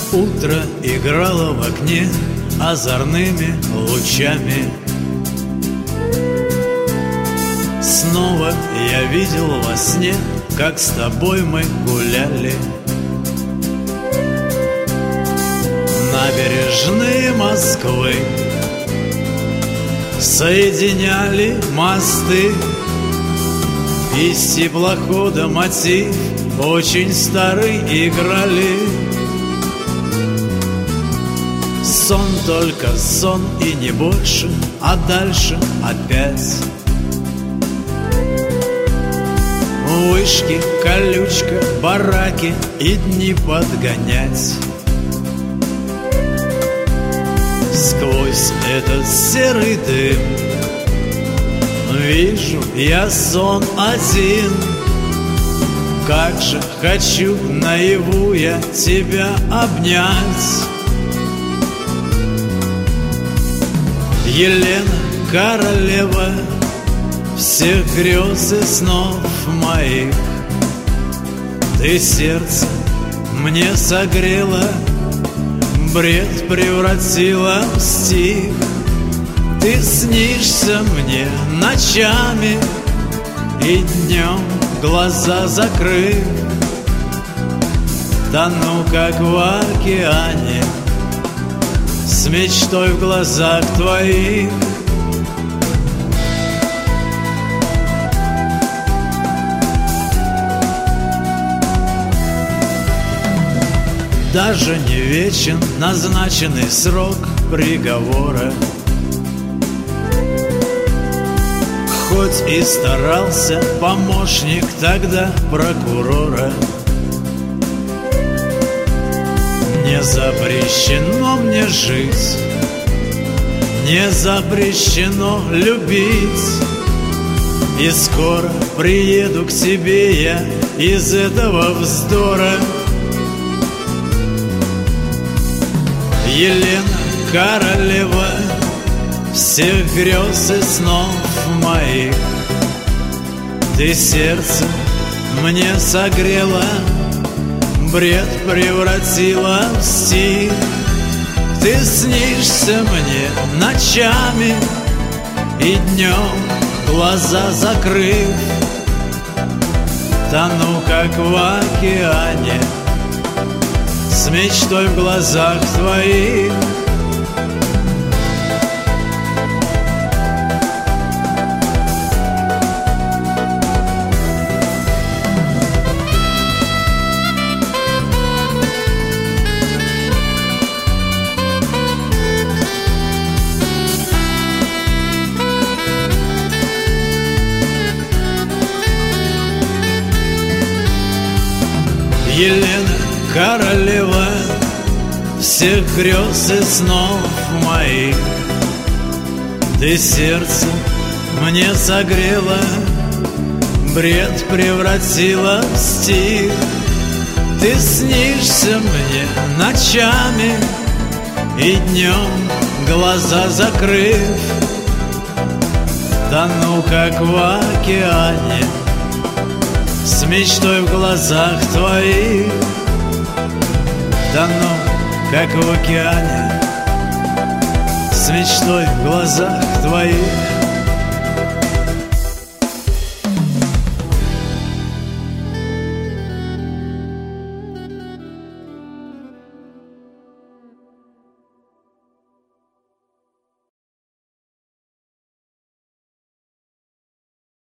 Утро играло в окне озорными лучами. Снова я видел во сне, как с тобой мы гуляли. Набережные Москвы соединяли мосты, из теплохода мотив очень старый играли. Сон, только сон и не больше, а дальше опять вышки, колючка, бараки и дни подгонять. Сквозь этот серый дым вижу я сон один. Как же хочу наяву я тебя обнять. Елена, королева всех грез и снов моих, ты сердце мне согрела, бред превратила в стих. Ты снишься мне ночами и днем, глаза закрыв. Тону, как в океане, с мечтой в глазах твоих. Даже не вечен назначенный срок приговора, хоть и старался помощник тогда прокурора. Не запрещено мне жить, не запрещено любить, и скоро приеду к тебе я из этого вздора. Елена, королева всех грез и снов моих, ты сердце мне согрела, бред превратила в стих. Ты снишься мне ночами и днем, глаза закрыв. Тону, как в океане, с мечтой в глазах твоих. Елена, королева всех грез и снов моих, ты сердце мне согрела, бред превратила в стих. Ты снишься мне ночами и днем, глаза закрыв. Тону, как в океане, с мечтой в глазах твоих. Тону, как в океане, с мечтой в глазах твоих.